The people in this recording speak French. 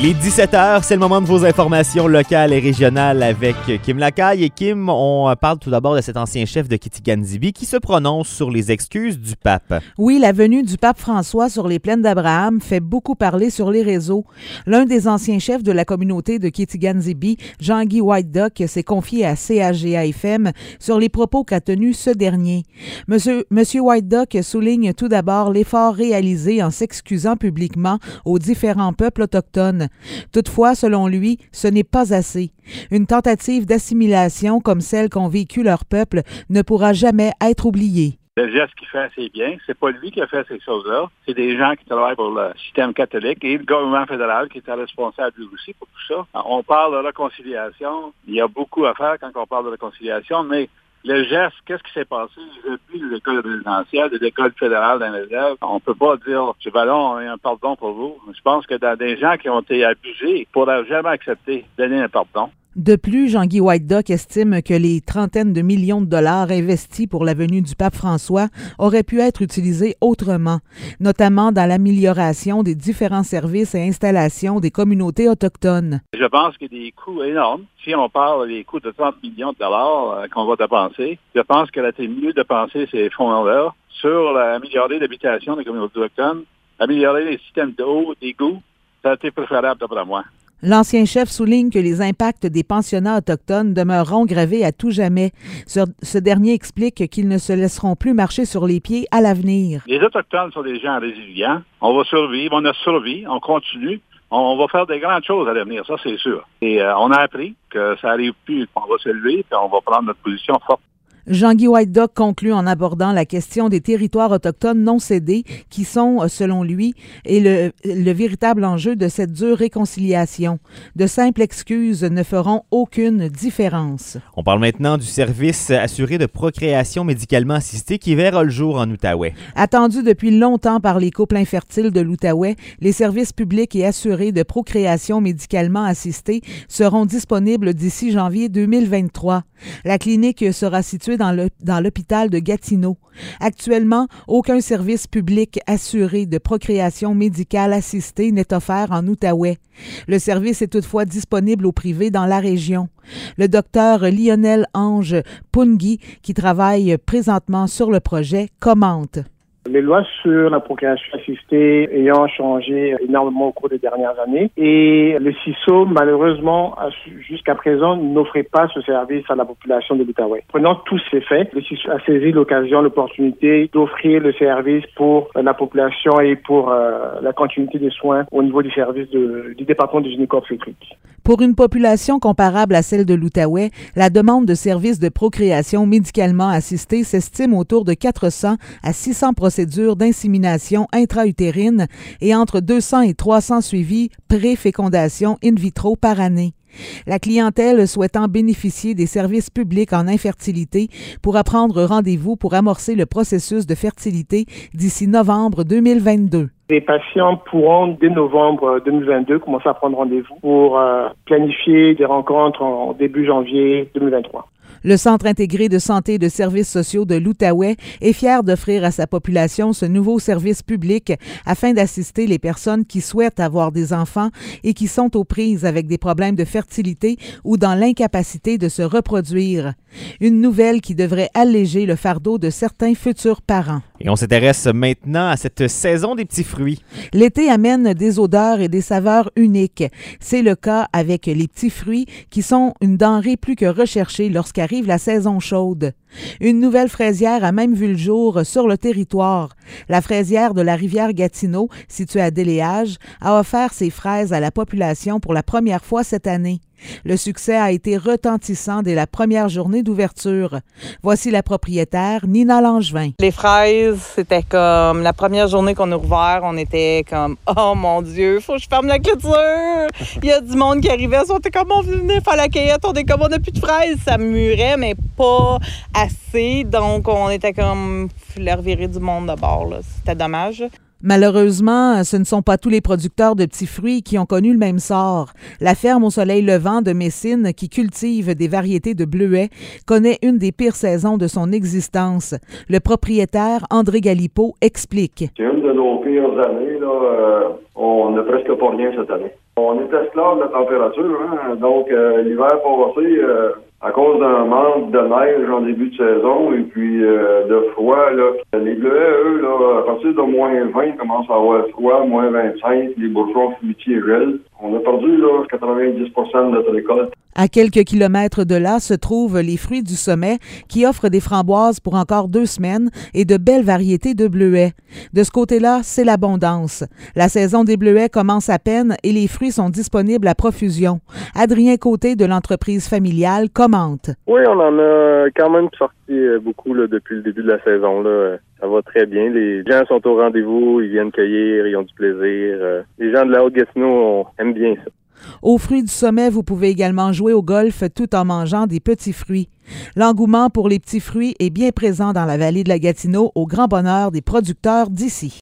Il est 17h, c'est le moment de vos informations locales et régionales avec Kim Lacaille. Et Kim, on parle tout d'abord de cet ancien chef de Kitigan-Zibi qui se prononce sur les excuses du pape. Oui, la venue du pape François sur les plaines d'Abraham fait beaucoup parler sur les réseaux. L'un des anciens chefs de la communauté de Kitigan-Zibi, Jean-Guy White Duck, s'est confié à CHGA-FM sur les propos qu'a tenus ce dernier. Monsieur White Duck souligne tout d'abord l'effort réalisé en s'excusant publiquement aux différents peuples autochtones. Toutefois, selon lui, ce n'est pas assez. Une tentative d'assimilation comme celle qu'ont vécu leur peuple ne pourra jamais être oubliée. Le geste qu'il fait, c'est bien. C'est pas lui qui a fait ces choses-là. C'est des gens qui travaillent pour le système catholique et le gouvernement fédéral qui était responsable lui aussi pour tout ça. On parle de réconciliation. Il y a beaucoup à faire quand on parle de réconciliation, mais le geste, qu'est-ce qui s'est passé depuis l'école résidentielle, de l'école fédérale d'un élève? On peut pas dire, je ballon, un pardon pour vous. Je pense que dans des gens qui ont été abusés, ils pourraient jamais accepter de donner un pardon. De plus, Jean-Guy White Duck estime que les trentaines de millions de dollars investis pour la venue du pape François auraient pu être utilisés autrement, notamment dans l'amélioration des différents services et installations des communautés autochtones. Je pense qu'il y a des coûts énormes. Si on parle des coûts de 30 millions de dollars qu'on va dépenser, je pense qu'il a été mieux de dépenser ces fonds-là sur améliorer l'habitation des communautés autochtones, améliorer les systèmes d'eau, d'égouts. Ça a été préférable d'après moi. L'ancien chef souligne que les impacts des pensionnats autochtones demeureront gravés à tout jamais. Ce dernier explique qu'ils ne se laisseront plus marcher sur les pieds à l'avenir. Les Autochtones sont des gens résilients. On va survivre, on a survécu, on continue. On va faire des grandes choses à l'avenir, ça c'est sûr. Et on a appris que ça n'arrive plus, qu'on va se lever et on va prendre notre position forte. Jean-Guy White Duck conclut en abordant la question des territoires autochtones non cédés qui sont, selon lui, le véritable enjeu de cette dure réconciliation. De simples excuses ne feront aucune différence. On parle maintenant du service assuré de procréation médicalement assistée qui verra le jour en Outaouais. Attendu depuis longtemps par les couples infertiles de l'Outaouais, les services publics et assurés de procréation médicalement assistée seront disponibles d'ici janvier 2023. La clinique sera située dans l'hôpital de Gatineau. Actuellement, aucun service public assuré de procréation médicale assistée n'est offert en Outaouais. Le service est toutefois disponible au privé dans la région. Le docteur Lionel Ange Pungui, qui travaille présentement sur le projet, commente. Les lois sur la procréation assistée ayant changé énormément au cours des dernières années et le CISO, malheureusement, jusqu'à présent, n'offrait pas ce service à la population de l'Outaouais. Prenant tous ces faits, le CISO a saisi l'opportunité d'offrir le service pour la population et pour la continuité des soins au niveau du service du département de gynéco-obstétrique. Pour une population comparable à celle de l'Outaouais, la demande de services de procréation médicalement assistée s'estime autour de 400 à 600 procédures d'insémination intra-utérine et entre 200 et 300 suivis pré-fécondation in vitro par année. La clientèle souhaitant bénéficier des services publics en infertilité pourra prendre rendez-vous pour amorcer le processus de fertilité d'ici novembre 2022. Les patients pourront, dès novembre 2022, commencer à prendre rendez-vous pour planifier des rencontres en début janvier 2023. Le Centre intégré de santé et de services sociaux de l'Outaouais est fier d'offrir à sa population ce nouveau service public afin d'assister les personnes qui souhaitent avoir des enfants et qui sont aux prises avec des problèmes de fertilité ou dans l'incapacité de se reproduire. Une nouvelle qui devrait alléger le fardeau de certains futurs parents. Et on s'intéresse maintenant à cette saison des petits fruits. L'été amène des odeurs et des saveurs uniques. C'est le cas avec les petits fruits qui sont une denrée plus que recherchée lorsqu'arrive la saison chaude. Une nouvelle fraisière a même vu le jour sur le territoire. La fraisière de la rivière Gatineau, située à Déléage, a offert ses fraises à la population pour la première fois cette année. Le succès a été retentissant dès la première journée d'ouverture. Voici la propriétaire, Nina Langevin. Les fraises, c'était comme la première journée qu'on a ouvert, on était comme « Oh mon Dieu, faut que je ferme la clôture! » Il y a du monde qui arrivait, on était comme « On venait faire la cueillette, on est comme « On n'a plus de fraises! » Ça murait, mais pas assez, donc on était comme « Faut les revirer du monde de bord, là. » C'était dommage. Malheureusement, ce ne sont pas tous les producteurs de petits fruits qui ont connu le même sort. La ferme au soleil levant de Messine, qui cultive des variétés de bleuets, connaît une des pires saisons de son existence. Le propriétaire, André Galipeau, explique. C'est une de nos pires années, là. On n'a presque pas rien cette année. On est esclave de la température, hein? Donc l'hiver passé, à cause d'un manque de neige en début de saison et puis de froid, là, les bleuets, eux, là, à partir de moins 20, commencent à avoir froid, moins 25, les bourgeons fruitiers gèlent. On a perdu là, 90 de notre récolte. À quelques kilomètres de là se trouvent les Fruits du Sommet qui offrent des framboises pour encore 2 semaines et de belles variétés de bleuets. De ce côté-là, c'est l'abondance. La saison des bleuets commence à peine et les fruits sont disponibles à profusion. Adrien Côté de l'entreprise familiale commente. Oui, on en a quand même sorti beaucoup là, depuis le début de la saison. Là. Ça va très bien. Les gens sont au rendez-vous, ils viennent cueillir, ils ont du plaisir. Les gens de la Haute-Gatineau aiment bien ça. Aux Fruits du Sommet, vous pouvez également jouer au golf tout en mangeant des petits fruits. L'engouement pour les petits fruits est bien présent dans la vallée de la Gatineau, au grand bonheur des producteurs d'ici.